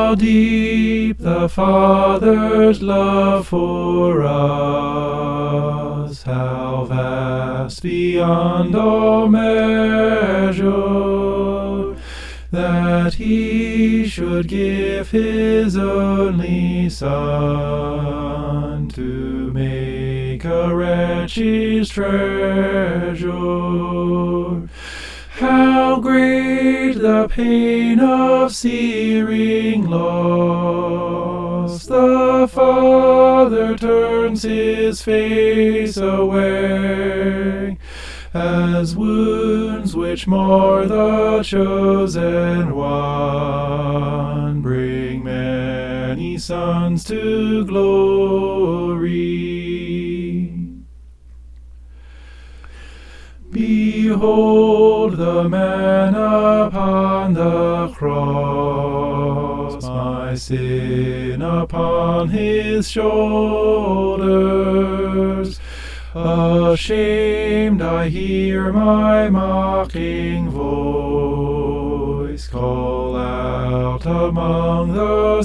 How deep the Father's love for us, how vast beyond all measure, that He should give His only Son to make a wretch His treasure. How great the pain of searing loss! The Father turns His face away, as wounds which mar the chosen one bring many sons to glory. Behold the man upon the cross, my sin upon His shoulders. Ashamed I hear my mocking voice call out among the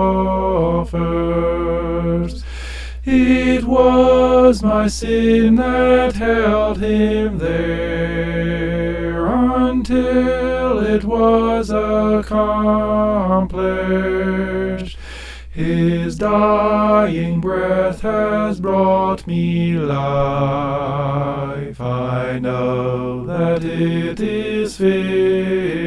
scoffers. It was my sin that held Him there until it was accomplished. His dying breath has brought me life. I know that it is finished.